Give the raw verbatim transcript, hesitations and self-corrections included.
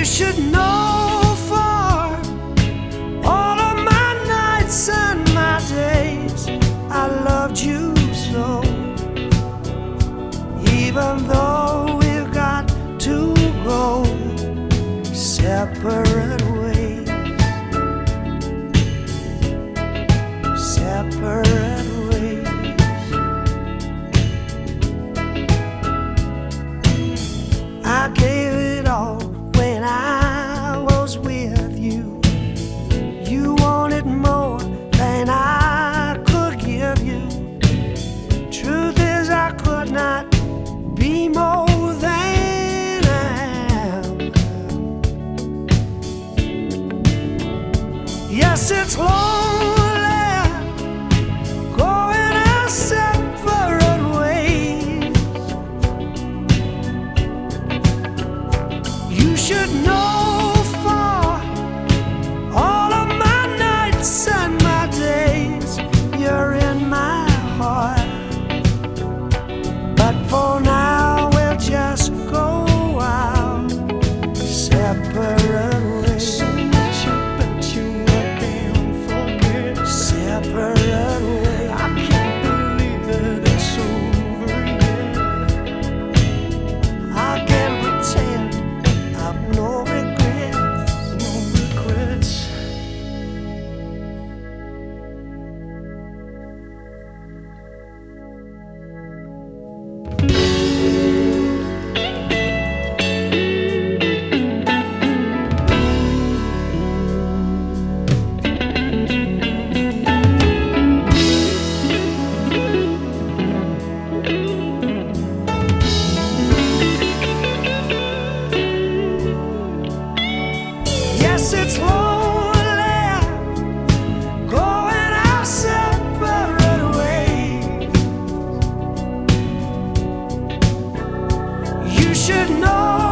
should know, for all of my nights and my days I loved you so. Even though we've got to go separate ways, separate ways. I gave it all when I was with you. You wanted more than I could give you. Truth is, I could not be more than I am. Yes, it's lonely going our separate ways. You should know, for all of my nights and my days you're in my heart. But for now we'll just go out separate ways. So much about you I can't forget. Separate ways. I can't believe that it's over yet. I can't pretend I've no regrets, no regrets. Yes, it's lonely going our separate ways. You should know,